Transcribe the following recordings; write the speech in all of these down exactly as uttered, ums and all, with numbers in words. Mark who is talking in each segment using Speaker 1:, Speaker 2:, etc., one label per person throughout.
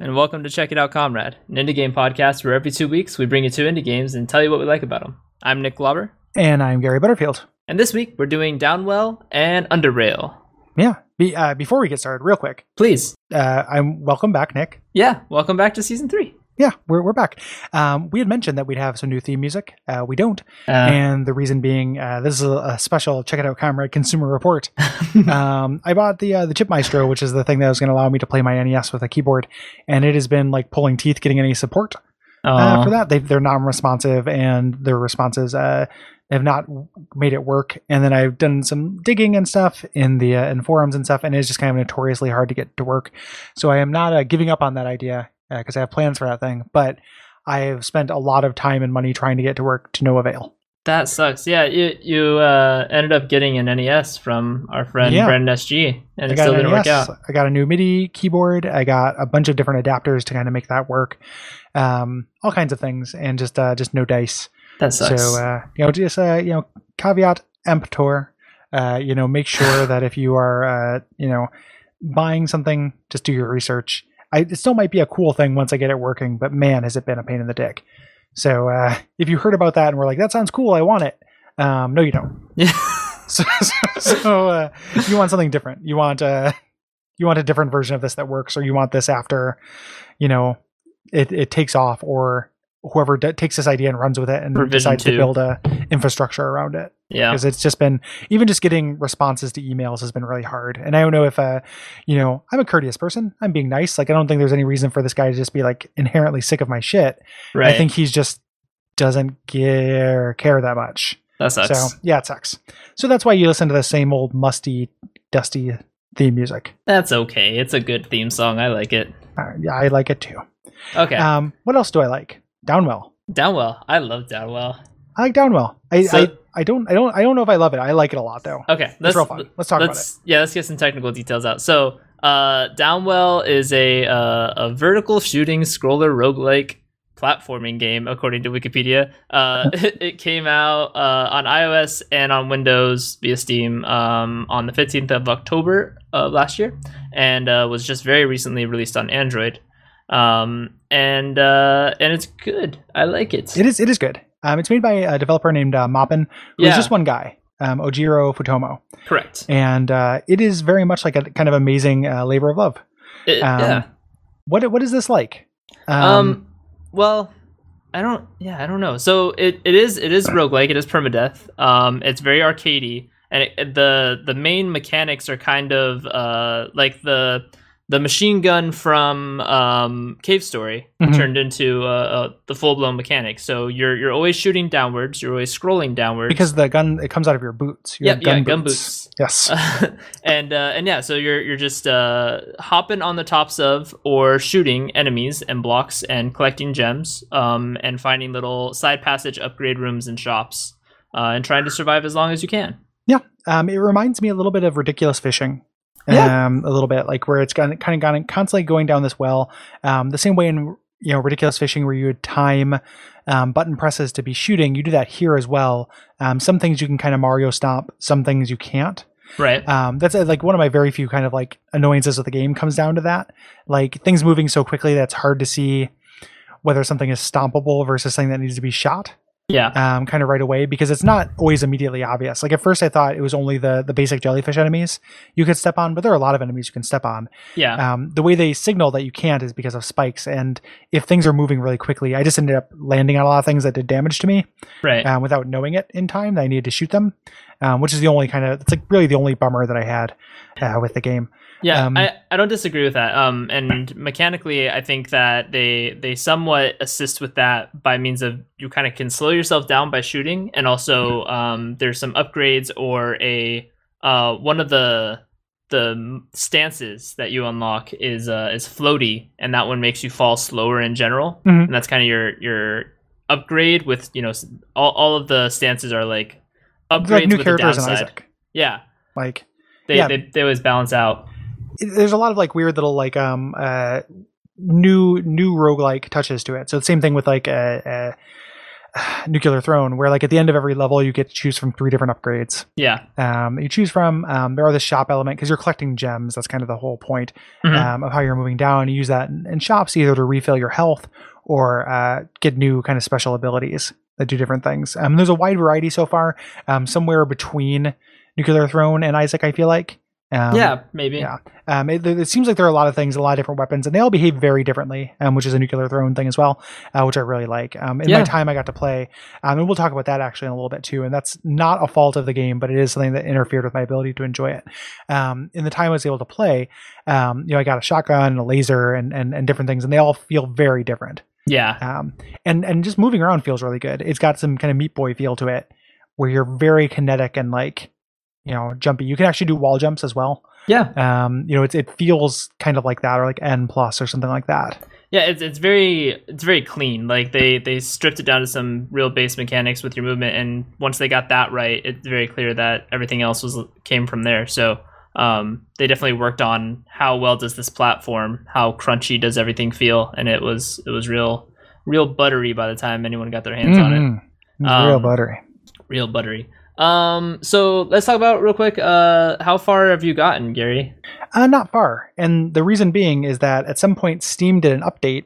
Speaker 1: and welcome to Check It Out Comrade, an indie game podcast where every two weeks we bring you two indie games and tell you what we like about them. I'm Nick Glauber.
Speaker 2: And I'm Gary Butterfield.
Speaker 1: And this week we're doing Downwell and Underrail.
Speaker 2: Yeah. Be, uh, before we get started, real quick.
Speaker 1: Please.
Speaker 2: Uh, I'm welcome back, Nick.
Speaker 1: Yeah, welcome back to season three.
Speaker 2: Yeah, we're we're back. Um, we had mentioned that we'd have some new theme music. Uh, we don't. Uh, and the reason being, uh, this is a, a special Check It Out Comrade consumer report. um, I bought the uh, the Chip Maestro, which is the thing that was going to allow me to play my N E S with a keyboard. And it has been like pulling teeth getting any support uh, for that. They, they're non-responsive, and their responses uh, have not made it work. And then I've done some digging and stuff in the uh, in forums and stuff, and it's just kind of notoriously hard to get to work. So I am not uh, giving up on that idea, because I have plans for that thing, but I have spent a lot of time and money trying to get to work to no avail.
Speaker 1: That sucks. Yeah, you you uh, ended up getting an N E S from our friend yeah. Brendan S G, and I it still didn't work out.
Speaker 2: I got a new MIDI keyboard. I got a bunch of different adapters to kind of make that work. Um, all kinds of things, and just uh, just no dice.
Speaker 1: That sucks.
Speaker 2: So uh, you know, just uh, you know, caveat emptor. Uh, you know, make sure that if you are uh, you know buying something, just do your research. I, it still might be a cool thing once I get it working, but man, has it been a pain in the dick. So uh, if you heard about that and were like, that sounds cool, I want it. Um, no, you don't.
Speaker 1: Yeah.
Speaker 2: so so, so uh, you want something different. You want uh, you want a different version of this that works, or you want this after, you know, it, it takes off, or whoever d- takes this idea and runs with it and Provision decides two. to build a infrastructure around it.
Speaker 1: Yeah.
Speaker 2: Because it's just been, even just getting responses to emails has been really hard. And I don't know if, uh, you know, I'm a courteous person. I'm being nice. Like, I don't think there's any reason for this guy to just be like inherently sick of my shit.
Speaker 1: Right.
Speaker 2: I think he's just doesn't care, care that much.
Speaker 1: That sucks.
Speaker 2: So yeah, it sucks. So that's why you listen to the same old musty, dusty theme music.
Speaker 1: That's okay. It's a good theme song. I like it.
Speaker 2: Uh, yeah, I like it too.
Speaker 1: Okay.
Speaker 2: Um, what else do I like? Downwell.
Speaker 1: Downwell. I love Downwell.
Speaker 2: I like Downwell. I,
Speaker 1: so,
Speaker 2: I I don't I don't I don't know if I love it. I like it a lot though.
Speaker 1: Okay,
Speaker 2: let's real fun. Let's talk
Speaker 1: let's,
Speaker 2: about
Speaker 1: it. Yeah, let's get some technical details out. So, uh, Downwell is a uh, a vertical shooting scroller roguelike platforming game, according to Wikipedia. Uh, it, it came out uh, on iOS and on Windows via Steam um, on the fifteenth of October of last year, and uh, was just very recently released on Android. Um, and uh, and it's good. I like it.
Speaker 2: It is. It is good. Um, it's made by a developer named uh, Moppin, who's yeah. just one guy, um, Ojiro Futomo.
Speaker 1: Correct.
Speaker 2: And uh, it is very much like a kind of amazing uh, labor of love.
Speaker 1: It,
Speaker 2: um,
Speaker 1: yeah.
Speaker 2: What What is this like?
Speaker 1: Um, um. Well, I don't. Yeah, I don't know. So it, it is it is roguelike. It is permadeath. Um, it's very arcadey, and it, the the main mechanics are kind of uh like the. The machine gun from um, Cave Story mm-hmm. turned into uh, uh, the full-blown mechanic. So you're you're always shooting downwards. You're always scrolling downwards
Speaker 2: because the gun it comes out of your boots. Your
Speaker 1: yep,
Speaker 2: gun
Speaker 1: yeah,
Speaker 2: boots.
Speaker 1: gun boots.
Speaker 2: Yes,
Speaker 1: uh, and uh, and yeah, so you're you're just uh, hopping on the tops of or shooting enemies and blocks and collecting gems um, and finding little side passage upgrade rooms and shops uh, and trying to survive as long as you can.
Speaker 2: Yeah, um, it reminds me a little bit of Ridiculous Fishing.
Speaker 1: Yeah.
Speaker 2: Um, a little bit like where it's kind of kind of gone constantly going down this well, um, the same way in you know Ridiculous Fishing where you would time um, button presses to be shooting. You do that here as well. Um, some things you can kind of Mario stomp, some things you can't.
Speaker 1: Right.
Speaker 2: Um, that's uh, like one of my very few kind of like annoyances with the game comes down to that. Like things moving so quickly that's hard to see whether something is stompable versus something that needs to be shot.
Speaker 1: Yeah.
Speaker 2: Um, kind of right away because it's not always immediately obvious. Like at first I thought it was only the the basic jellyfish enemies you could step on, but there are a lot of enemies you can step on.
Speaker 1: Yeah.
Speaker 2: Um, the way they signal that you can't is because of spikes. And if things are moving really quickly, I just ended up landing on a lot of things that did damage to me.
Speaker 1: Right.
Speaker 2: Um, without knowing it in time that I needed to shoot them, um, which is the only kind of, it's like really the only bummer that I had uh, with the game.
Speaker 1: Yeah,
Speaker 2: um,
Speaker 1: I, I don't disagree with that. Um, and mechanically, I think that they they somewhat assist with that by means of you kind of can slow yourself down by shooting, and also um, there's some upgrades or a uh, one of the the stances that you unlock is uh, is floaty, and that one makes you fall slower in general,
Speaker 2: mm-hmm.
Speaker 1: and that's kind of your your upgrade with you know all all of the stances are like upgrades
Speaker 2: like new
Speaker 1: with
Speaker 2: characters
Speaker 1: the
Speaker 2: in
Speaker 1: downside.
Speaker 2: Isaac.
Speaker 1: Yeah,
Speaker 2: like
Speaker 1: they,
Speaker 2: yeah.
Speaker 1: they they always balance out.
Speaker 2: There's a lot of like weird little like um uh new new roguelike touches to it. So the same thing with like uh, uh Nuclear Throne, where like at the end of every level you get to choose from three different upgrades.
Speaker 1: Yeah.
Speaker 2: Um, you choose from. Um, there are the shop element because you're collecting gems. That's kind of the whole point
Speaker 1: Mhm.
Speaker 2: um, of how you're moving down. You use that in, in shops either to refill your health or uh, get new kind of special abilities that do different things. Um, there's a wide variety so far. Um, somewhere between Nuclear Throne and Isaac, I feel like. Um,
Speaker 1: yeah, maybe.
Speaker 2: Yeah. Um, it, it seems like there are a lot of things, a lot of different weapons, and they all behave very differently, um, which is a Nuclear Throne thing as well, uh, which I really like. Um, in
Speaker 1: Yeah.
Speaker 2: my time I got to play, um, and we'll talk about that actually in a little bit too, and that's not a fault of the game, but it is something that interfered with my ability to enjoy it. Um, in the time I was able to play, um, you know, I got a shotgun and a laser and, and, and different things, and they all feel very different.
Speaker 1: Yeah.
Speaker 2: Um, and, and just moving around feels really good. It's got some kind of Meat Boy feel to it, where you're very kinetic and like, you know, jumpy. You can actually do wall jumps as well.
Speaker 1: Yeah.
Speaker 2: Um, you know, it it feels kind of like that, or like N plus or something like that.
Speaker 1: Yeah, it's it's very it's very clean. Like they they stripped it down to some real base mechanics with your movement, and once they got that right, it's very clear that everything else was came from there. So um, they definitely worked on how well does this platform, how crunchy does everything feel, and it was it was real real buttery by the time anyone got their hands on it.
Speaker 2: Mm-hmm. It's real
Speaker 1: Um,
Speaker 2: buttery.
Speaker 1: Real buttery. Um, so let's talk about real quick. Uh, how far have you gotten, Gary?
Speaker 2: Uh, not far, and the reason being is that at some point Steam did an update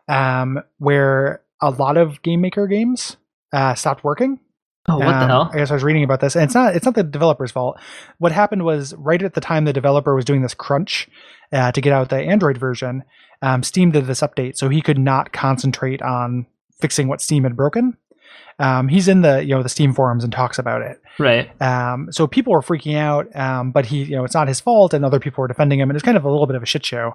Speaker 2: um, where a lot of Game Maker games uh, stopped working.
Speaker 1: Oh, what
Speaker 2: um,
Speaker 1: the hell?
Speaker 2: I guess I was reading about this, and it's not it's not the developer's fault. What happened was right at the time the developer was doing this crunch uh, to get out the Android version, um, Steam did this update, so he could not concentrate on fixing what Steam had broken. Um, he's in the you know the Steam forums and talks about it.
Speaker 1: Right.
Speaker 2: Um, so people were freaking out, um, but he you know it's not his fault, and other people were defending him, and it's kind of a little bit of a shit show.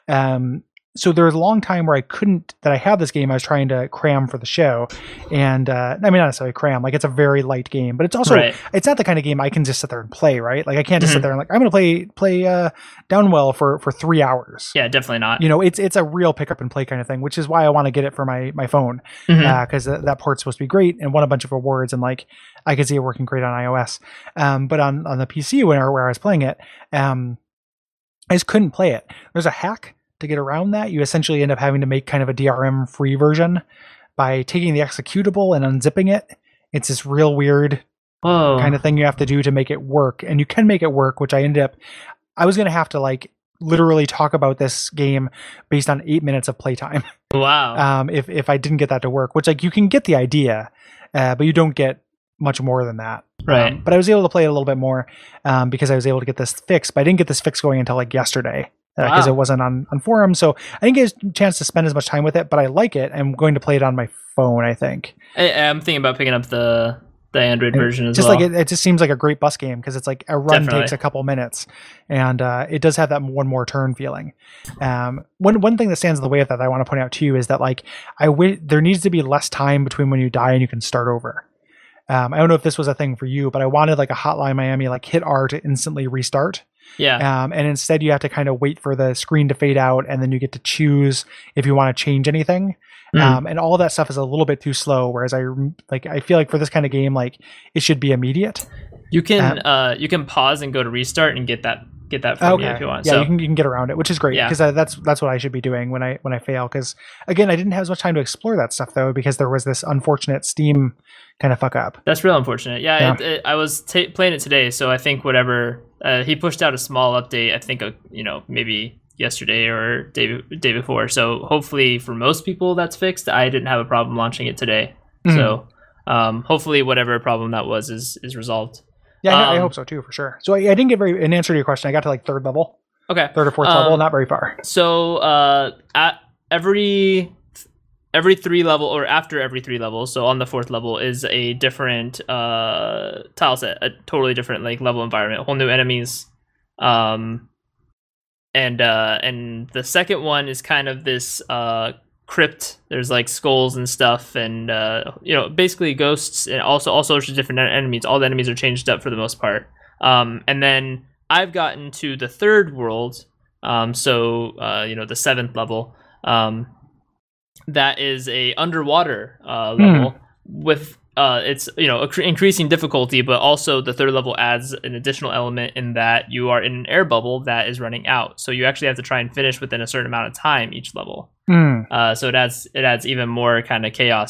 Speaker 2: Um, so there was a long time where I couldn't that I had this game I was trying to cram for the show, and uh, I mean not necessarily cram, like it's a very light game, but it's also
Speaker 1: Right.
Speaker 2: it's not the kind of game I can just sit there and play, right? Like I can't just
Speaker 1: Mhm.
Speaker 2: sit there and like I'm going to play play uh, Downwell for for three hours.
Speaker 1: Yeah, definitely not.
Speaker 2: You know, it's it's a real pick up and play kind of thing, which is why I want to get it for my my phone
Speaker 1: Mhm.
Speaker 2: because that, that port's supposed to be great and won a bunch of awards, and like I could see it working great on iOS. Um, but on on the P C where where I was playing it, um, I just couldn't play it. There's a hack to get around that. You essentially end up having to make kind of a D R M free version by taking the executable and unzipping it. It's this real weird
Speaker 1: Whoa.
Speaker 2: kind of thing you have to do to make it work, and you can make it work, which I ended up. I was gonna have to like literally talk about this game based on eight minutes of playtime.
Speaker 1: Wow.
Speaker 2: um, if if I didn't get that to work, which like you can get the idea, uh, but you don't get much more than that.
Speaker 1: Right.
Speaker 2: Um, but I was able to play it a little bit more um, because I was able to get this fixed. But I didn't get this fix going until like yesterday because
Speaker 1: Wow.
Speaker 2: it wasn't on on forums. So I didn't get a chance to spend as much time with it. But I like it. I'm going to play it on my phone, I think.
Speaker 1: I, I'm thinking about picking up the the Android
Speaker 2: And
Speaker 1: version as
Speaker 2: just
Speaker 1: well.
Speaker 2: like it, it just seems like a great bus game because it's like a run
Speaker 1: Definitely.
Speaker 2: takes a couple minutes, and uh, it does have that one more turn feeling. Um, one one thing that stands in the way of that, that I want to point out too is that like I w- there needs to be less time between when you die and you can start over. Um, I don't know if this was a thing for you, but I wanted like a Hotline Miami like hit R to instantly restart.
Speaker 1: yeah.
Speaker 2: Um, and instead you have to kind of wait for the screen to fade out, and then you get to choose if you want to change anything.
Speaker 1: Mm.
Speaker 2: Um, and all that stuff is a little bit too slow. Whereas I like, I feel like for this kind of game, like it should be immediate.
Speaker 1: You can
Speaker 2: um,
Speaker 1: uh you can pause and go to restart and get that get that from you if you want.
Speaker 2: Yeah,
Speaker 1: so
Speaker 2: you can you can get around it, which is great
Speaker 1: Yeah.
Speaker 2: because that's that's what I should be doing when I when I fail. Because again, I didn't have as much time to explore that stuff though because there was this unfortunate Steam kind of fuck up.
Speaker 1: that's real unfortunate. Yeah,
Speaker 2: Yeah.
Speaker 1: It, it, I was ta playing it today, so I think whatever uh, he pushed out a small update. I think uh, you know maybe yesterday or day day before. So hopefully for most people that's fixed. I didn't have a problem launching it today.
Speaker 2: Mhm.
Speaker 1: So um, hopefully whatever problem that was is is resolved.
Speaker 2: Yeah, I, I
Speaker 1: Um,
Speaker 2: hope so too for sure. So I, I didn't get very an answer to your question. I got to like third level,
Speaker 1: Okay.
Speaker 2: third or fourth
Speaker 1: Um,
Speaker 2: level, not very far.
Speaker 1: So uh, at every every three level or after every three levels, so on the fourth level is a different uh, tile set, a totally different like level environment, whole new enemies, um, and uh, and the second one is kind of this uh, crypt. There's like skulls and stuff, and uh, you know basically ghosts, and also all sorts of different en- enemies. All the enemies are changed up for the most part, um, and then I've gotten to the third world, um, so uh, you know the seventh level. Um, that is a underwater uh, level with uh, it's you know accre- increasing difficulty, but also the third level adds an additional element in that you are in an air bubble that is running out, so you actually have to try and finish within a certain amount of time each level.
Speaker 2: Mm.
Speaker 1: Uh, so it adds it adds even more kind of chaos.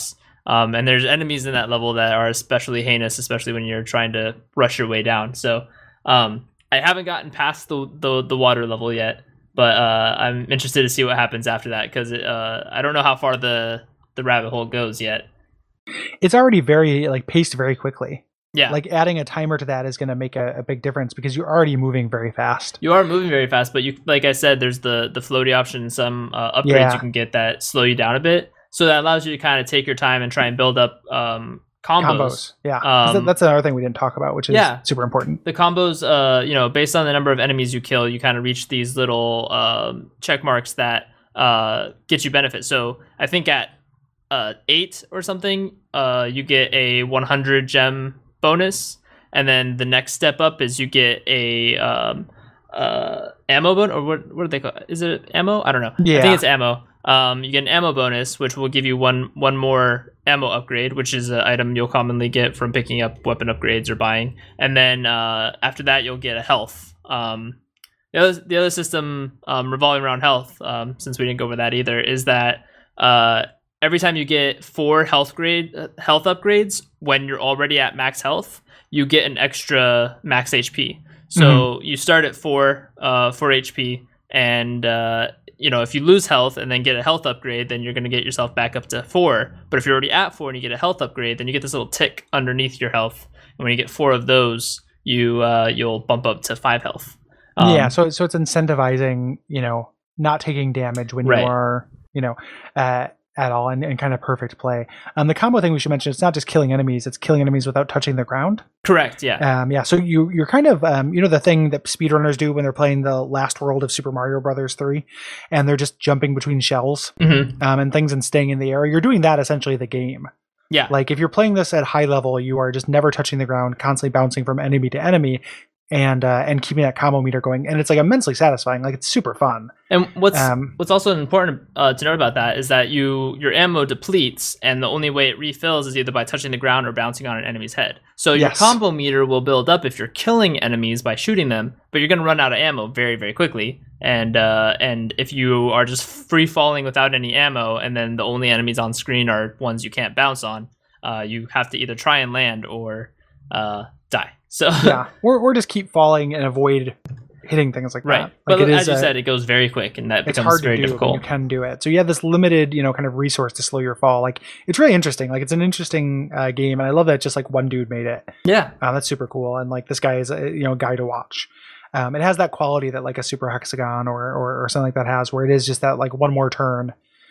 Speaker 1: Um, and there's enemies in that level that are especially heinous, especially when you're trying to rush your way down. So um, I haven't gotten past the, the the water level yet, but uh, I'm interested to see what happens after that because uh, I don't know how far the the rabbit hole goes yet.
Speaker 2: It's already very like paced very quickly.
Speaker 1: Yeah,
Speaker 2: like adding a timer to that is going to make a, a big difference because you're already moving very fast.
Speaker 1: You are moving very fast, but you, like I said, there's the the floaty option and some uh, upgrades yeah. you can get that slow you down a bit. So that allows you to kind of take your time and try and build up um, combos. Combos,
Speaker 2: yeah.
Speaker 1: Um,
Speaker 2: that's another thing we didn't talk about, which is yeah. super important.
Speaker 1: The combos, uh, you know, based on the number of enemies you kill, you kind of reach these little um, check marks that uh, get you benefits. So I think at uh, eight or something, uh, you get a one hundred gem bonus. And then the next step up is you get a um, uh, ammo bonus, or what, what do they call it? Is it ammo? I don't know.
Speaker 2: Yeah.
Speaker 1: I think it's ammo. Um, you get an ammo bonus, which will give you one one more ammo upgrade, which is an item you'll commonly get from picking up weapon upgrades or buying. And then uh, after that, you'll get a health. Um, the other the other system um, revolving around health, um, since we didn't go over that either, is that uh, every time you get four health grade uh, health upgrades when you're already at max health, you get an extra max H P. So mm-hmm. you start at four uh, four H P, and uh, you know, if you lose health and then get a health upgrade, then you're going to get yourself back up to four. But if you're already at four and you get a health upgrade, then you get this little tick underneath your health. And when you get four of those, you uh, you'll bump up to five health. Um,
Speaker 2: yeah, so so it's incentivizing, you know, not taking damage when
Speaker 1: right.
Speaker 2: you are, you know, uh, at all, and, and kind of perfect play. Um, the combo thing we should mention, it's not just killing enemies, it's killing enemies without touching the ground.
Speaker 1: Correct, yeah.
Speaker 2: Um, yeah, so you, you're kind of, um, you know, the thing that speedrunners do when they're playing the last world of Super Mario Brothers three, and they're just jumping between shells
Speaker 1: mm-hmm.
Speaker 2: um, and things and staying in the air. You're doing that essentially the game.
Speaker 1: Yeah.
Speaker 2: Like if you're playing this at high level, you are just never touching the ground, constantly bouncing from enemy to enemy, and uh, and keeping that combo meter going, and it's like immensely satisfying. Like it's super fun.
Speaker 1: And what's
Speaker 2: um,
Speaker 1: what's also important uh, to note about that is that you your ammo depletes, and the only way it refills is either by touching the ground or bouncing on an enemy's head. So your
Speaker 2: yes.
Speaker 1: combo meter will build up if you're killing enemies by shooting them, but you're going to run out of ammo very very quickly. And uh, and if you are just free falling without any ammo, and then the only enemies on screen are ones you can't bounce on, uh, you have to either try and land or uh, die. So
Speaker 2: yeah, or or just keep falling and avoid hitting things like
Speaker 1: right.
Speaker 2: that. Like
Speaker 1: but
Speaker 2: it
Speaker 1: as
Speaker 2: is,
Speaker 1: you
Speaker 2: uh,
Speaker 1: said, it goes very quick, and that
Speaker 2: it's
Speaker 1: becomes
Speaker 2: hard
Speaker 1: very
Speaker 2: to do,
Speaker 1: difficult.
Speaker 2: But you can do it. So you have this limited, you know, kind of resource to slow your fall. Like it's really interesting. Like it's an interesting uh, game, and I love that just like one dude made it.
Speaker 1: Yeah,
Speaker 2: uh, that's super cool. And like this guy is a you know guy to watch. Um, it has that quality that like a Super Hexagon or, or or something like that has, where it is just that like one more turn,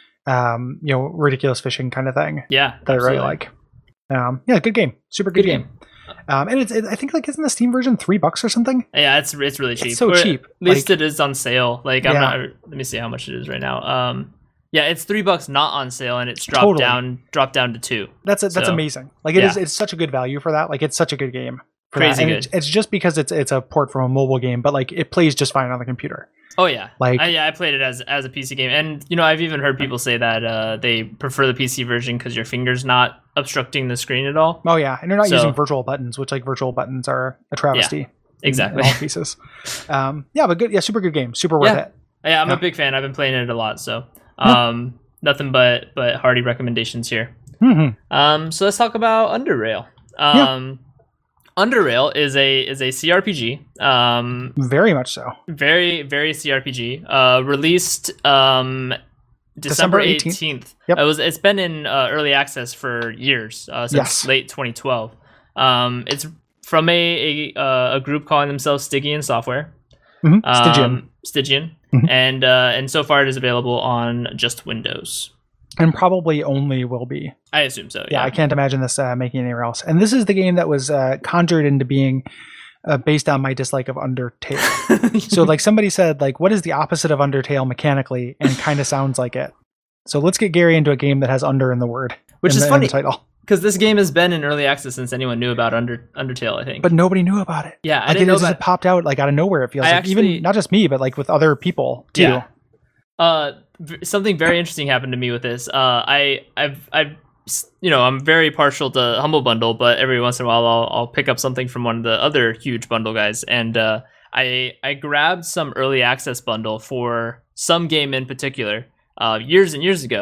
Speaker 2: um, you know, ridiculous fishing kind of thing.
Speaker 1: Yeah,
Speaker 2: that absolutely. I really like. Um, yeah, good game, super good, good game. game. Um, and it's, it, I think like isn't the Steam version three bucks or something?
Speaker 1: Yeah, it's it's really cheap.
Speaker 2: It's so
Speaker 1: or
Speaker 2: cheap.
Speaker 1: At least
Speaker 2: like,
Speaker 1: it is on sale. Like I'm
Speaker 2: yeah.
Speaker 1: not. Let me see how much it is right now. Um, yeah, it's three bucks not on sale, and it's dropped
Speaker 2: totally.
Speaker 1: down dropped down to two.
Speaker 2: That's a, that's
Speaker 1: so,
Speaker 2: amazing. Like it
Speaker 1: yeah.
Speaker 2: is. It's such a good value for that. Like it's such a good game. For
Speaker 1: Crazy
Speaker 2: that. And
Speaker 1: good.
Speaker 2: It's, it's just because it's it's a port from a mobile game, but like it plays just fine on the computer.
Speaker 1: Oh yeah,
Speaker 2: like
Speaker 1: I, yeah, I played it as as a P C game, and you know I've even heard people say that uh, they prefer the P C version because your finger's not obstructing the screen at all.
Speaker 2: Oh yeah, and you're not
Speaker 1: so,
Speaker 2: using virtual buttons, which like virtual buttons are a travesty.
Speaker 1: Yeah, exactly.
Speaker 2: In, in all pieces. um, yeah, but good. Yeah, super good game. Super worth
Speaker 1: yeah.
Speaker 2: it.
Speaker 1: Yeah, I'm
Speaker 2: yeah.
Speaker 1: a big fan. I've been playing it a lot, so um, yeah. nothing but but hearty recommendations here.
Speaker 2: Mm-hmm.
Speaker 1: Um, so let's talk about Underrail. Um. Yeah. Underrail is a is a C R P G. Um,
Speaker 2: very much so.
Speaker 1: Very very C R P G. Uh, released um, December eighteenth.
Speaker 2: Yep.
Speaker 1: It was. It's been in uh, early access for years uh, since
Speaker 2: yes.
Speaker 1: late twenty twelve. Um, it's from a a, uh, a group calling themselves Stygian Software.
Speaker 2: Mm-hmm. Stygian.
Speaker 1: Um, Stygian,
Speaker 2: mm-hmm.
Speaker 1: and uh, and so far it is available on just Windows.
Speaker 2: And probably only will be.
Speaker 1: I assume so.
Speaker 2: Yeah,
Speaker 1: yeah.
Speaker 2: I can't imagine this uh, making anywhere else. And this is the game that was uh, conjured into being uh, based on my dislike of Undertale. So, like somebody said, like, what is the opposite of Undertale mechanically? And kind of sounds like it. So let's get Gary into a game that has Under in the word,
Speaker 1: which
Speaker 2: in
Speaker 1: is
Speaker 2: the,
Speaker 1: funny
Speaker 2: in the title.
Speaker 1: Because this game has been in early access since anyone knew about Under Undertale, I think.
Speaker 2: But nobody knew about it.
Speaker 1: Yeah, I
Speaker 2: like
Speaker 1: didn't
Speaker 2: it
Speaker 1: know
Speaker 2: just
Speaker 1: about...
Speaker 2: popped out like out of nowhere. It feels
Speaker 1: I
Speaker 2: like
Speaker 1: actually...
Speaker 2: even not just me, but like with other people too.
Speaker 1: Yeah. Uh, something very interesting happened to me with this. Uh, I, I've, I've, you know, I'm very partial to Humble Bundle, but every once in a while I'll, I'll pick up something from one of the other huge bundle guys, and uh, I, I grabbed some early access bundle for some game in particular, uh, years and years ago,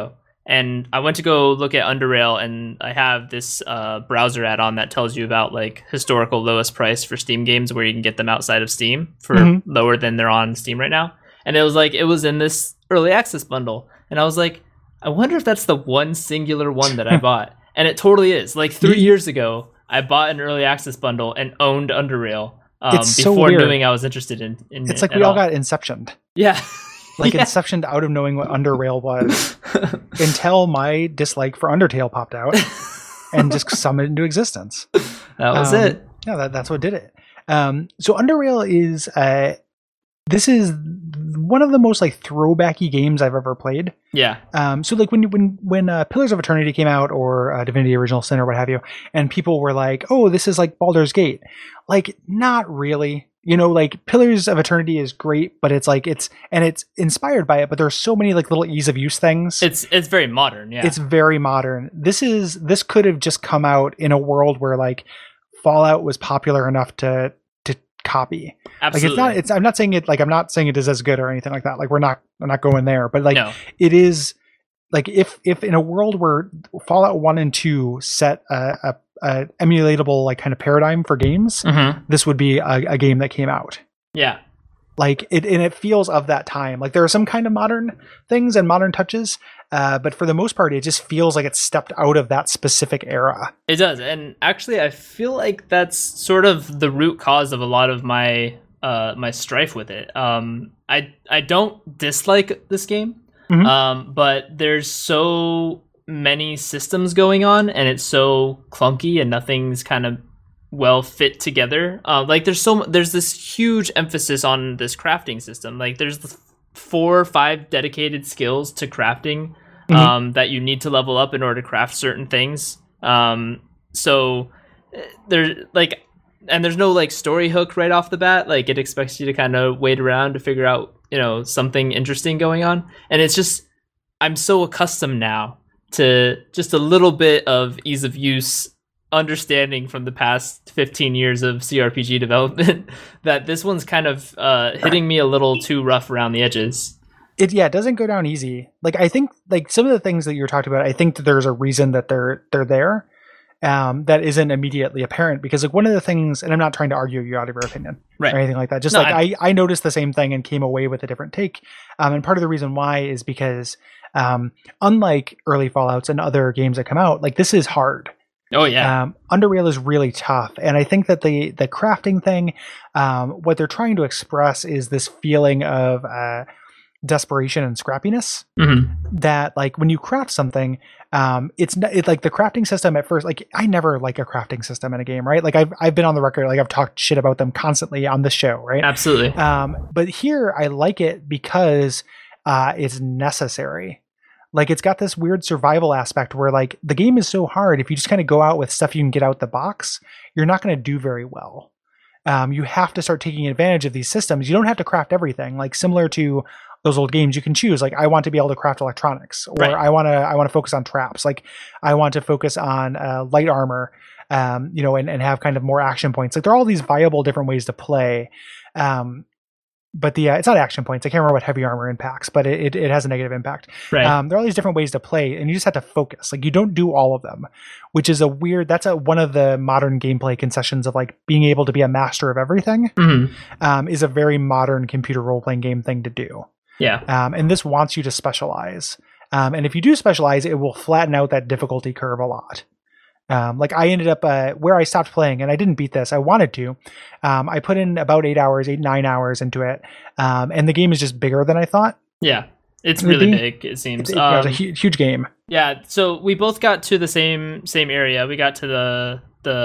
Speaker 1: And I went to go look at Underrail, and I have this uh, browser add-on that tells you about like historical lowest price for Steam games where you can get them outside of Steam for mm-hmm. lower than they're on Steam right now. And it was like, it was in this early access bundle. And I was like, I wonder if that's the one singular one that I bought. And it totally is. Like three years ago, I bought an early access bundle and owned Underrail um,
Speaker 2: it's so
Speaker 1: before
Speaker 2: weird.
Speaker 1: knowing I was interested in, in
Speaker 2: It's like
Speaker 1: it
Speaker 2: we all
Speaker 1: all.
Speaker 2: got Inceptioned.
Speaker 1: Yeah.
Speaker 2: Like
Speaker 1: yeah.
Speaker 2: Inceptioned out of knowing what Underrail was until my dislike for Undertale popped out and just summoned into existence.
Speaker 1: That was
Speaker 2: um,
Speaker 1: it.
Speaker 2: Yeah, that, that's what did it. Um, so Underrail is, uh, this is one of the most like throwbacky games I've ever played.
Speaker 1: Yeah.
Speaker 2: Um, so like when when when uh, Pillars of Eternity came out, or uh, Divinity Original Sin or what have you, and people were like, "Oh, this is like Baldur's Gate," like not really. You know, like Pillars of Eternity is great, but it's like it's and it's inspired by it, but there's so many like little ease of use things.
Speaker 1: It's it's very modern, yeah.
Speaker 2: It's very modern. This is this could have just come out in a world where like Fallout was popular enough to to copy.
Speaker 1: Absolutely.
Speaker 2: Like it's not it's I'm not saying it like I'm not saying it is as good or anything like that. Like we're not we're not going there, but like
Speaker 1: no.
Speaker 2: it is like if if in a world where Fallout one and two set a, a Uh, emulatable like kind of paradigm for games,
Speaker 1: mm-hmm.
Speaker 2: this would be a, a game that came out.
Speaker 1: Yeah,
Speaker 2: like it, and it feels of that time. Like there are some kind of modern things and modern touches, uh, but for the most part, it just feels like it stepped out of that specific era.
Speaker 1: It does, and actually, I feel like that's sort of the root cause of a lot of my uh, my strife with it. Um, I I don't dislike this game, mm-hmm. um, but there's so many systems going on and it's so clunky and nothing's kind of well fit together. Uh, like there's so there's this huge emphasis on this crafting system. Like there's four or five dedicated skills to crafting um, mm-hmm. that you need to level up in order to craft certain things. Um, so there's like, and there's no like story hook right off the bat. Like it expects you to kind of wait around to figure out, you know, something interesting going on. And it's just, I'm so accustomed now to just a little bit of ease of use understanding from the past fifteen years of C R P G development that this one's kind of uh, hitting me a little too rough around the edges.
Speaker 2: It yeah, it doesn't go down easy. Like I think like some of the things that you're talking about, I think that there's a reason that they're they're there um, that isn't immediately apparent, because like one of the things, and I'm not trying to argue you out of your opinion
Speaker 1: right.
Speaker 2: or anything like that. Just
Speaker 1: no,
Speaker 2: like I, I noticed the same thing and came away with a different take. Um, and part of the reason why is because Um, unlike early Fallouts and other games that come out, like this is hard.
Speaker 1: Oh yeah.
Speaker 2: Um, Underrail is really tough. And I think that the, the crafting thing, um, what they're trying to express is this feeling of, uh, desperation and scrappiness
Speaker 1: mm-hmm.
Speaker 2: that like when you craft something, um, it's not, it's like the crafting system at first, like I never like a crafting system in a game, right? Like I've, I've been on the record, like I've talked shit about them constantly on this show, right?
Speaker 1: Absolutely.
Speaker 2: Um, but here I like it because, uh, it's necessary. Like it's got this weird survival aspect where like the game is so hard. If you just kind of go out with stuff you can get out the box, you're not going to do very well. Um, you have to start taking advantage of these systems. You don't have to craft everything. Like similar to those old games, you can choose. Like I want to be able to craft electronics, or
Speaker 1: right.
Speaker 2: I want to I want to focus on traps. Like I want to focus on uh, light armor, um, you know, and, and have kind of more action points. Like there are all these viable different ways to play. Um, But the uh, it's not action points. I can't remember what heavy armor impacts, but it, it, it has a negative impact.
Speaker 1: Right.
Speaker 2: Um, there are all these different ways to play, and you just have to focus. Like you don't do all of them, which is a weird. That's a one of the modern gameplay concessions of like being able to be a master of everything.
Speaker 1: Mm-hmm.
Speaker 2: Um, is a very modern computer role playing game thing to do.
Speaker 1: Yeah.
Speaker 2: Um, and this wants you to specialize. Um, and if you do specialize, it will flatten out that difficulty curve a lot. Um, like I ended up uh, where I stopped playing, and I didn't beat this. I wanted to. Um, I put in about eight hours, eight nine hours into it, um, and the game is just bigger than I thought.
Speaker 1: Yeah, it's really big. It seems.
Speaker 2: It, it, um, it was a huge, huge game.
Speaker 1: Yeah, so we both got to the same same area. We got to the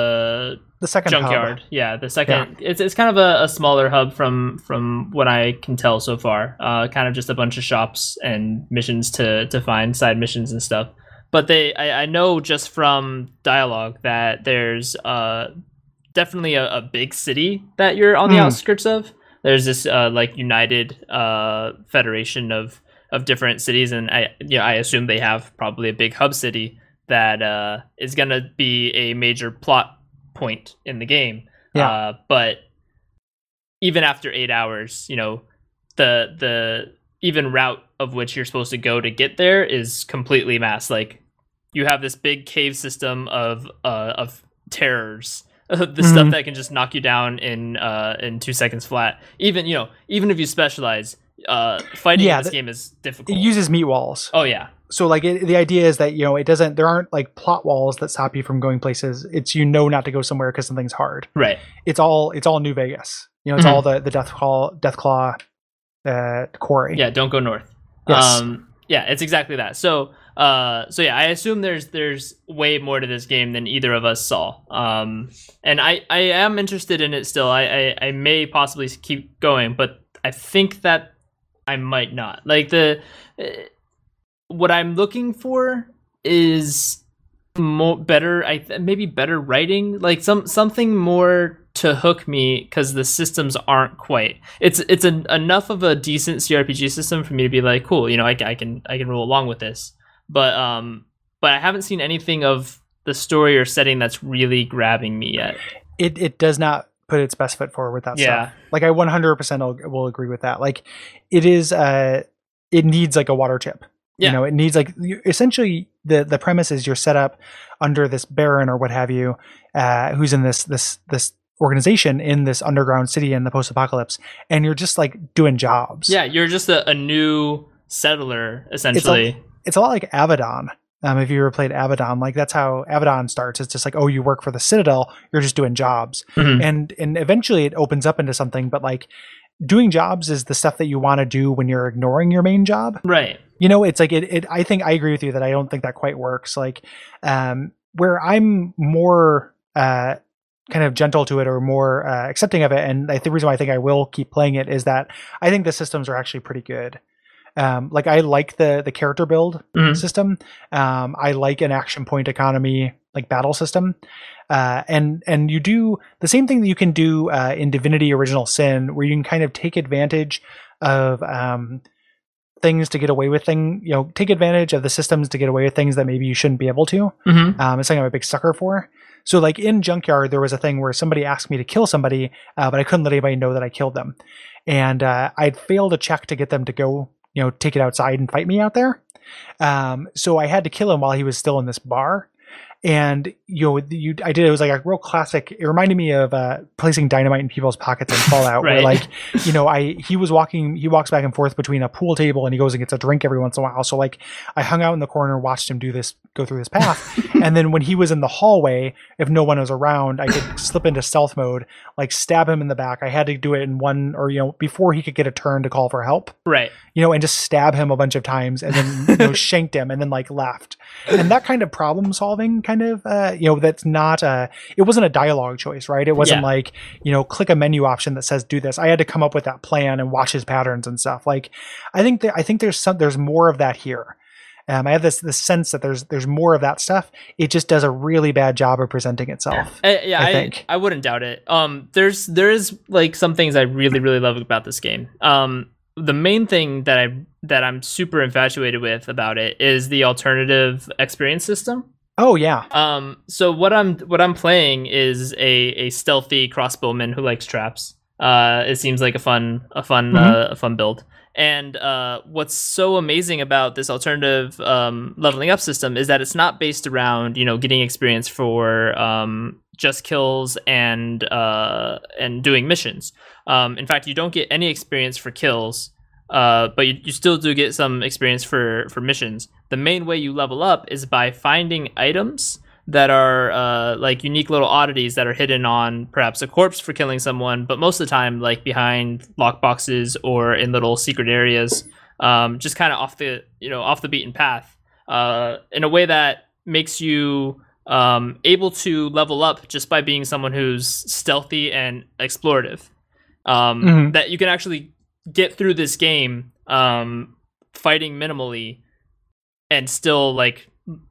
Speaker 1: the
Speaker 2: the second
Speaker 1: junkyard.
Speaker 2: Hub.
Speaker 1: Yeah, the second. Yeah. It's it's kind of a, a smaller hub from from what I can tell so far. Uh, kind of just a bunch of shops and missions to to find, side missions and stuff. But they, I, I know just from dialogue that there's uh, definitely a, a big city that you're on the mm. outskirts of. There's this uh, like united uh, federation of, of different cities, and I yeah I assume they have probably a big hub city that uh, is gonna be a major plot point in the game.
Speaker 2: Yeah.
Speaker 1: Uh, but even after eight hours, you know, the the even route of which you're supposed to go to get there is completely masked. Like you have this big cave system of uh, of terrors, the mm-hmm. stuff that can just knock you down in uh, in two seconds flat. Even you know, even if you specialize, uh, fighting
Speaker 2: yeah,
Speaker 1: in this
Speaker 2: the,
Speaker 1: game is difficult.
Speaker 2: It uses meat walls.
Speaker 1: Oh yeah.
Speaker 2: So like it, the idea is that you know it doesn't. There aren't like plot walls that stop you from going places. It's you know not to go somewhere because something's hard.
Speaker 1: Right.
Speaker 2: It's all it's all New Vegas. You know, it's
Speaker 1: mm-hmm.
Speaker 2: all the the Death Claw Death Claw uh, quarry.
Speaker 1: Yeah. Don't go north.
Speaker 2: Yes.
Speaker 1: Um, yeah, it's exactly that. So, uh, so yeah, I assume there's there's way more to this game than either of us saw. Um, and I, I am interested in it still. I, I, I may possibly keep going, but I think that I might not. Like the uh, what I'm looking for is more better. I th- maybe better writing, like some something more to hook me because the systems aren't quite. It's it's an, enough of a decent C R P G system for me to be like, cool, you know, I, I can I can roll along with this. But um, but I haven't seen anything of the story or setting that's really grabbing me yet.
Speaker 2: It it does not put its best foot forward with that
Speaker 1: yeah.
Speaker 2: stuff. Like I one hundred percent will agree with that. Like it is uh, it needs like a water chip.
Speaker 1: Yeah.
Speaker 2: You know, it needs like essentially the the premise is you're set up under this baron or what have you, uh, who's in this this this. organization in this underground city in the post-apocalypse, and you're just like doing jobs.
Speaker 1: Yeah, you're just a, a new settler essentially.
Speaker 2: It's a, it's a lot like Abaddon. Um, if you ever played Abaddon, like that's how Abaddon starts. It's just like, oh, you work for the Citadel, you're just doing jobs, mm-hmm. and and eventually it opens up into something. But like doing jobs is the stuff that you want to do when you're ignoring your main job,
Speaker 1: right?
Speaker 2: You know, it's like it. it I think I agree with you that I don't think that quite works. Like, um, where I'm more. Uh, kind of gentle to it or more uh, accepting of it. And I think the reason why I think I will keep playing it is that I think the systems are actually pretty good. Um, like I like the, the character build mm-hmm. system. Um, I like an action point economy, like battle system. Uh, and, and you do the same thing that you can do uh, in Divinity Original Sin, where you can kind of take advantage of um, things to get away with things, you know, take advantage of the systems to get away with things that maybe you shouldn't be able to. Mm-hmm. Um, it's something I'm a big sucker for. So like in Junkyard, there was a thing where somebody asked me to kill somebody, uh, but I couldn't let anybody know that I killed them. And uh, I'd failed a check to get them to go, you know, take it outside and fight me out there. Um, so I had to kill him while he was still in this bar. And, you know, you, I did, it was like a real classic. It reminded me of uh, placing dynamite in people's pockets in Fallout, right. Where like, you know, I, he was walking, he walks back and forth between a pool table and he goes and gets a drink every once in a while. So like I hung out in the corner, watched him do this, go through this path. And then when he was in the hallway, if no one was around, I could slip into stealth mode, like stab him in the back. I had to do it in one, or, you know, before he could get a turn to call for help.
Speaker 1: Right.
Speaker 2: You know, and just stab him a bunch of times and then, you know, shanked him and then like left. And that kind of problem solving kind of, uh, you know, that's not a, it wasn't a dialogue choice, right? It wasn't yeah. like, you know, click a menu option that says do this. I had to come up with that plan and watch his patterns and stuff. Like, I think that, I think there's some, there's more of that here. Um, I have this, this sense that there's, there's more of that stuff. It just does a really bad job of presenting itself.
Speaker 1: Uh, yeah. I,
Speaker 2: I think.
Speaker 1: I, I wouldn't doubt it. Um, there's, there is like some things I really, really love about this game. Um, the main thing that I that I'm super infatuated with about it is the alternative experience system.
Speaker 2: Oh yeah.
Speaker 1: Um. So what I'm what I'm playing is a, a stealthy crossbowman who likes traps. Uh. It seems like a fun a fun mm-hmm. uh, a fun build. And uh, what's so amazing about this alternative um, leveling up system is that it's not based around, you know, getting experience for um, just kills and uh, and doing missions. Um, in fact, you don't get any experience for kills, uh, but you, you still do get some experience for, for missions. The main way you level up is by finding items that are uh, like unique little oddities that are hidden on perhaps a corpse for killing someone, but most of the time like behind lockboxes or in little secret areas, um, just kind of off the you know off the beaten path, uh, in a way that makes you um, able to level up just by being someone who's stealthy and explorative. Um, mm-hmm. That you can actually get through this game um, fighting minimally and still like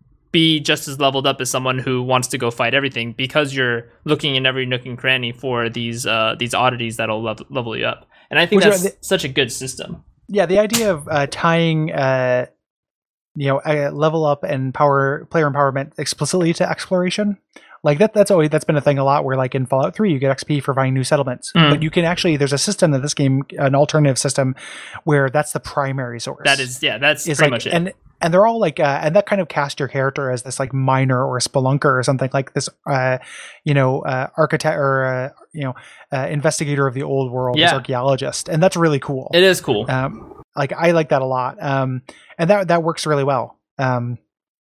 Speaker 1: be just as leveled up as someone who wants to go fight everything, because you're looking in every nook and cranny for these uh, these oddities that'll level, level you up. And I think Which that's the, such a good system.
Speaker 2: Yeah, the idea of uh, tying uh, you know uh, level up and power player empowerment explicitly to exploration, Like that that's always that's been a thing a lot where like in Fallout three you get X P for finding new settlements.
Speaker 1: Mm.
Speaker 2: But you can actually there's a system in this game, an alternative system where that's the primary source.
Speaker 1: That is yeah, that's
Speaker 2: It's
Speaker 1: pretty
Speaker 2: like,
Speaker 1: much it.
Speaker 2: And and they're all like uh, and that kind of cast your character as this like miner or a spelunker or something like this uh you know uh architect or uh, you know uh, investigator of the old world,
Speaker 1: Yeah.
Speaker 2: as archaeologist, and that's really cool.
Speaker 1: It is cool.
Speaker 2: Um, like I like that a lot, um, and that that works really well. Um,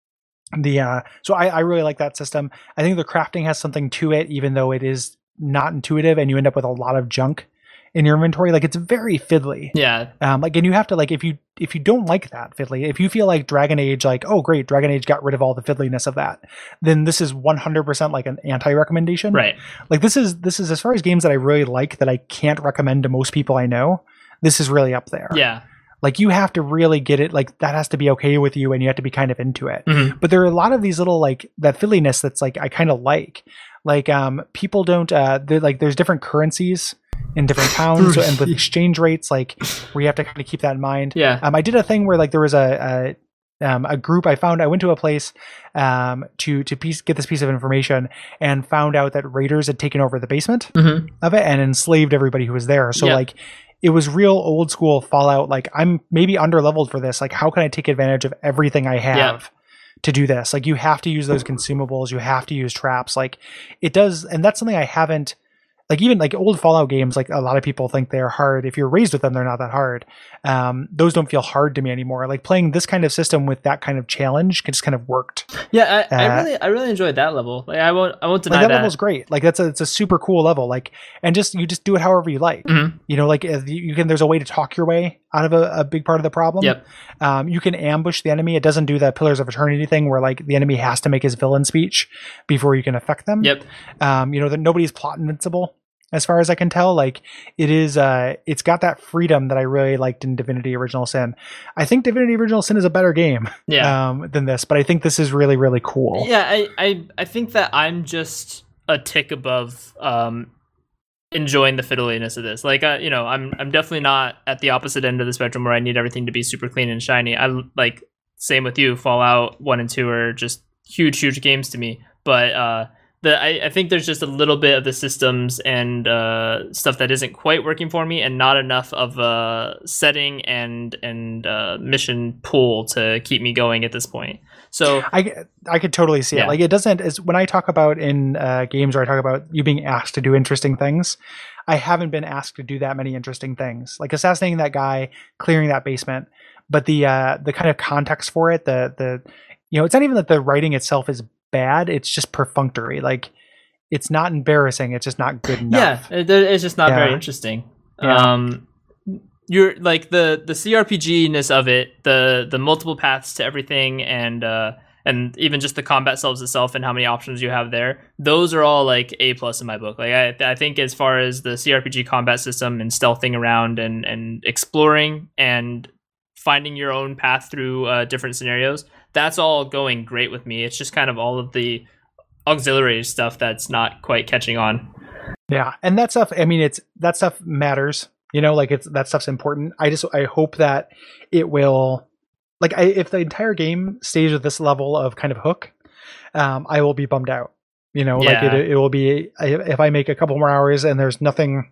Speaker 2: the uh, so I, I really like that system. I think the crafting has something to it, even though it is not intuitive, and you end up with a lot of junk in your inventory. Like it's very fiddly.
Speaker 1: Yeah.
Speaker 2: Um, like and you have to like if you if you don't like that fiddly, if you feel like Dragon Age, like oh great, Dragon Age got rid of all the fiddliness of that, then this is one hundred percent like an anti-recommendation.
Speaker 1: Right.
Speaker 2: Like this is this is as far as games that I really like that I can't recommend to most people I know. This is really up there.
Speaker 1: Yeah.
Speaker 2: Like you have to really get it. Like that has to be okay with you, and you have to be kind of into it.
Speaker 1: Mhm.
Speaker 2: But there are a lot of these little like that fiddliness that's like I kind of like. Like um, people don't. Uh, they're like there's different currencies in different towns, so, and with exchange rates, like where you have to kind of keep that in mind.
Speaker 1: Yeah.
Speaker 2: Um, I did a thing where like there was a. a Um, a group I found, I went to a place um, to to piece, get this piece of information and found out that raiders had taken over the basement
Speaker 1: Mhm.
Speaker 2: of it and enslaved everybody who was there. So
Speaker 1: Yeah.
Speaker 2: like it was real old school Fallout. Like I'm maybe under leveled for this. Like how can I take advantage of everything I have
Speaker 1: Yeah.
Speaker 2: to do this? Like you have to use those consumables. You have to use traps. Like it does. And that's something I haven't, like even like old Fallout games, like a lot of people think they're hard. If you're raised with them, they're not that hard. Um, those don't feel hard to me anymore. Like playing this kind of system with that kind of challenge just kind of worked.
Speaker 1: Yeah, I, I
Speaker 2: Uh,
Speaker 1: really I really enjoyed that level. Like I won't I won't deny
Speaker 2: Like that,
Speaker 1: that.
Speaker 2: level's great. Like that's a it's a super cool level. Like and just you just do it however you like.
Speaker 1: Mhm.
Speaker 2: You know, like if you you can. There's a way to talk your way out of a, a big part of the problem.
Speaker 1: Yep.
Speaker 2: Um, you can ambush the enemy. It doesn't do that Pillars of Eternity thing where like the enemy has to make his villain speech before you can affect them.
Speaker 1: Yep.
Speaker 2: Um, you know that nobody's plot invincible. As far as I can tell, like it is, uh, it's got that freedom that I really liked in Divinity Original Sin. I think Divinity Original Sin is a better game
Speaker 1: Yeah.
Speaker 2: um, than this, but I think this is really, really cool.
Speaker 1: Yeah, I, I I think that I'm just a tick above um enjoying the fiddliness of this. Like uh, you know, I'm I'm definitely not at the opposite end of the spectrum where I need everything to be super clean and shiny. I like same with you. Fallout one and two are just huge, huge games to me. But uh The, I, I think there's just a little bit of the systems and uh, stuff that isn't quite working for me, and not enough of a setting and and uh, mission pool to keep me going at this point. So
Speaker 2: I, I could totally see
Speaker 1: Yeah.
Speaker 2: it. Like it doesn't is when I talk about in uh, games where I talk about you being asked to do interesting things, I haven't been asked to do that many interesting things. Like assassinating that guy, clearing that basement, but the uh, the kind of context for it, the the you know, it's not even that the writing itself is bad. It's just perfunctory. Like it's not embarrassing. It's just not good enough.
Speaker 1: yeah, it, it's just not
Speaker 2: Yeah.
Speaker 1: very interesting.
Speaker 2: Yeah.
Speaker 1: Um, you're like the the C R P G ness of it, the the multiple paths to everything, and uh, and even just the combat selves itself and how many options you have there. Those are all like A plus in my book. Like I I think as far as the C R P G combat system and stealthing around and and exploring and finding your own path through uh, different scenarios, that's all going great with me. It's just kind of all of the auxiliary stuff that's not quite catching on.
Speaker 2: Yeah, and that stuff. I mean, it's that stuff matters. You know, like it's that stuff's important. I just I hope that it will, like, I, if the entire game stays with this level of kind of hook, um, I will be bummed out. You know,
Speaker 1: Yeah.
Speaker 2: like it, it will be if I make a couple more hours and there's nothing.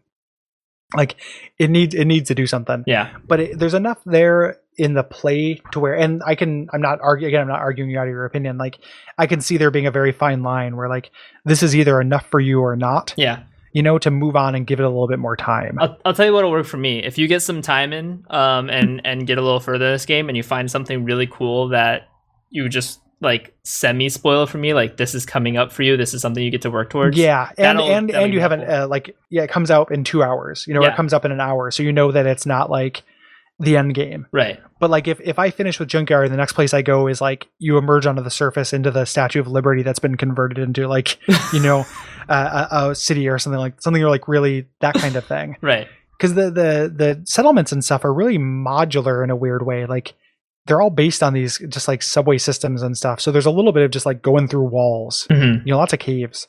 Speaker 2: Like it needs it needs to do something.
Speaker 1: Yeah,
Speaker 2: But it, there's enough there in the play to where, and I can, I'm not arguing, again, I'm not arguing you out of your opinion. Like I can see there being a very fine line where like, this is either enough for you or not,
Speaker 1: yeah.
Speaker 2: you know, to move on and give it a little bit more time.
Speaker 1: I'll, I'll tell you what'll work for me. If you get some time in, um, and and get a little further in this game, and you find something really cool that you just like semi spoil for me, like this is coming up for you. This is something you get to work towards.
Speaker 2: Yeah. And,
Speaker 1: That'll-
Speaker 2: and,
Speaker 1: that'll
Speaker 2: and
Speaker 1: be
Speaker 2: you haven't,
Speaker 1: helpful.
Speaker 2: uh, like, yeah, it comes out in two hours, you know, or
Speaker 1: Yeah.
Speaker 2: it comes up in an hour. So you know that it's not like the end game.
Speaker 1: Right.
Speaker 2: But like if, if I finish with Junkyard, the next place I go is like you emerge onto the surface into the Statue of Liberty that's been converted into like, you know, uh, a, a city or something like something like really that kind of thing.
Speaker 1: Right.
Speaker 2: Because the, the the settlements and stuff are really modular in a weird way. Like they're all based on these just like subway systems and stuff. So there's a little bit of just like going through walls,
Speaker 1: Mm-hmm.
Speaker 2: you know, lots of caves.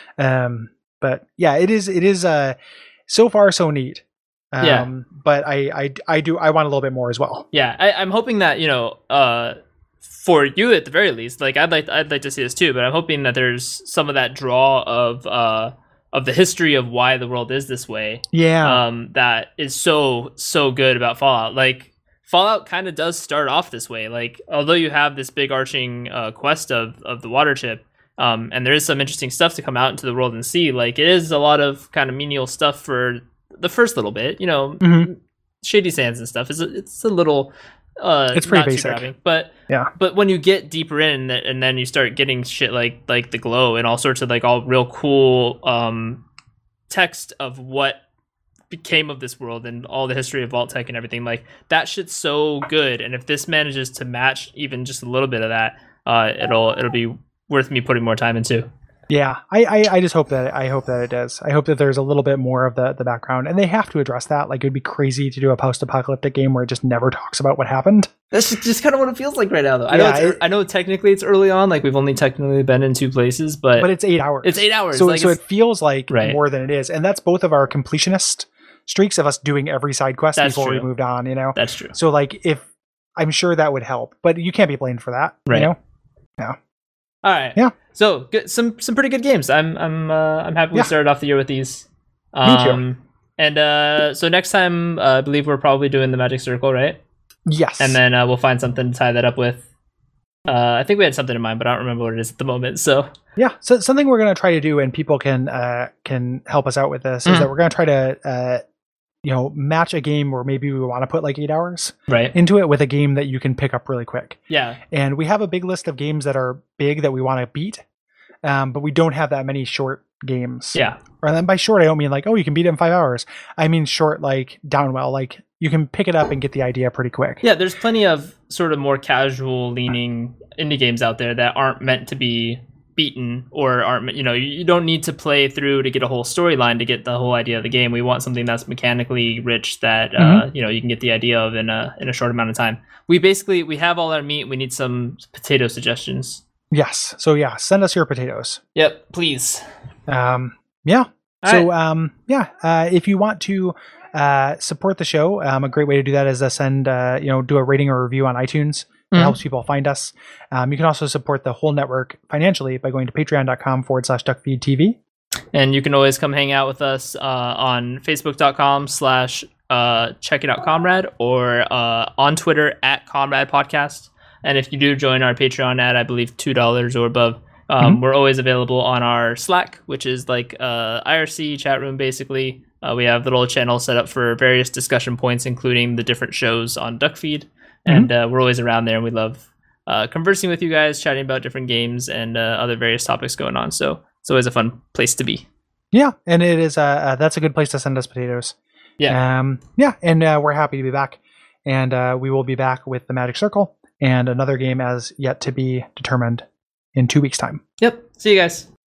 Speaker 2: Um, but yeah, it is it is uh so far so neat. Um,
Speaker 1: Yeah.
Speaker 2: But I, I I do I want a little bit more as well.
Speaker 1: Yeah, I, I'm hoping that you know, uh, for you at the very least, like I'd like I'd like to see this too, but I'm hoping that there's some of that draw of uh of the history of why the world is this way.
Speaker 2: Yeah.
Speaker 1: Um, that is so so good about Fallout. Like Fallout kind of does start off this way. Like although you have this big arching uh, quest of of the water chip, um, and there is some interesting stuff to come out into the world and see. Like it is a lot of kind of menial stuff for the first little bit. You know, mm-hmm. Shady Sands and stuff is a, it's a little. Uh,
Speaker 2: it's pretty basic,
Speaker 1: grabbing, but
Speaker 2: yeah.
Speaker 1: But when you get deeper in, and then you start getting shit like like the glow and all sorts of like all real cool um, text of what became of this world and all the history of Vault-Tec and everything, like that shit's so good. And if this manages to match even just a little bit of that, uh, it'll it'll be worth me putting more time into.
Speaker 2: Yeah, I, I, I just hope that I hope that it does. I hope that there's a little bit more of the, the background, and they have to address that. Like, it'd be crazy to do a post-apocalyptic game where it just never talks about what happened.
Speaker 1: That's just kind of what it feels like right now, though. I know,
Speaker 2: yeah,
Speaker 1: it's,
Speaker 2: it,
Speaker 1: I know technically it's early on, like we've only technically been in two places, but
Speaker 2: but it's eight hours.
Speaker 1: It's eight hours,
Speaker 2: so
Speaker 1: like
Speaker 2: so it feels like
Speaker 1: right.
Speaker 2: more than it is, and that's both of our completionist streaks of us doing every side quest
Speaker 1: that's
Speaker 2: before
Speaker 1: true.
Speaker 2: we moved on. You know,
Speaker 1: that's true.
Speaker 2: So like, if I'm sure that would help, but you can't be blamed for that,
Speaker 1: right?
Speaker 2: You know, yeah.
Speaker 1: All right.
Speaker 2: Yeah.
Speaker 1: So good, some some pretty good games. I'm I'm uh, I'm happy we
Speaker 2: yeah.
Speaker 1: started off the year with these.
Speaker 2: Um, Me too.
Speaker 1: And uh, so next time, uh, I believe we're probably doing the Magic Circle, right?
Speaker 2: Yes.
Speaker 1: And then uh, we'll find something to tie that up with. Uh, I think we had something in mind, but I don't remember what it is at the moment. So
Speaker 2: yeah, so something we're gonna try to do, and people can uh, can help us out with this, mm-hmm. is that we're gonna try to. Uh, you know, match a game where maybe we want to put like eight hours
Speaker 1: right.
Speaker 2: into it with a game that you can pick up really quick.
Speaker 1: Yeah.
Speaker 2: And we have a big list of games that are big that we want to beat, um, but we don't have that many short games.
Speaker 1: Yeah.
Speaker 2: And then by short, I don't mean like, oh, you can beat it in five hours. I mean short like Downwell, like you can pick it up and get the idea pretty quick.
Speaker 1: Yeah, there's plenty of sort of more casual leaning indie games out there that aren't meant to be beaten or aren't, you know, you don't need to play through to get a whole storyline to get the whole idea of the game. We want something that's mechanically rich that mm-hmm. uh you know you can get the idea of in a in a short amount of time. We basically we have all our meat. We need some potato suggestions.
Speaker 2: Yes. So yeah, send us your potatoes.
Speaker 1: Yep, please.
Speaker 2: Um yeah. All so right. um yeah, uh if you want to uh support the show, um a great way to do that is to send uh you know do a rating or review on iTunes. It mm-hmm. helps people find us. Um, you can also support the whole network financially by going to patreon.com forward slash duckfeedtv.
Speaker 1: And you can always come hang out with us uh, on facebook.com slash uh, check it out comrade or uh, on Twitter at comrade podcast. And if you do join our Patreon at, I believe, two dollars or above, um, mm-hmm. we're always available on our Slack, which is like uh, I R C chat room, basically. Uh, we have little channels set up for various discussion points, including the different shows on Duckfeed. And mm-hmm. uh, we're always around there, and we love uh, conversing with you guys, chatting about different games and uh, other various topics going on. So it's always a fun place to be.
Speaker 2: Yeah, and it is. Uh, uh, that's a good place to send us potatoes.
Speaker 1: Yeah,
Speaker 2: um, yeah, and uh, we're happy to be back, and uh, we will be back with the Magic Circle and another game as yet to be determined in two weeks' time.
Speaker 1: Yep. See you guys.